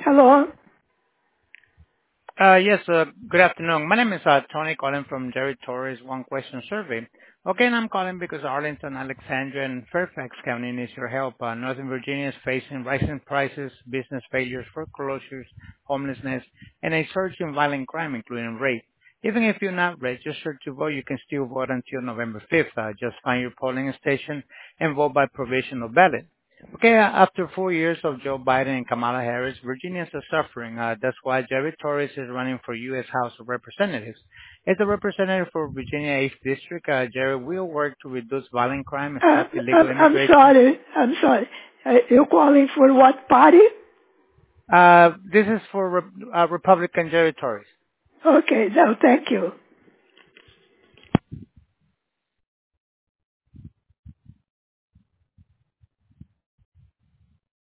Hello? Yes, good afternoon. My name is Tony calling from Jerry Torres One Question Survey. Okay, and I'm calling because Arlington, Alexandria, and Fairfax County needs your help. Northern Virginia is facing rising prices, business failures, foreclosures, homelessness, and a surge in violent crime, including rape. Even if you're not registered to vote, you can still vote until November 5th. Just find your polling station and vote by provisional ballot. Okay, after 4 years of Joe Biden and Kamala Harris, Virginians are suffering. That's why Jerry Torres is running for U.S. House of Representatives. As a representative for Virginia 8th District, Jerry will work to reduce violent crime and stop illegal I'm immigration. sorry. I'm sorry. You're calling for what party? This is for Republican Jerry Torres. Okay, no, thank you.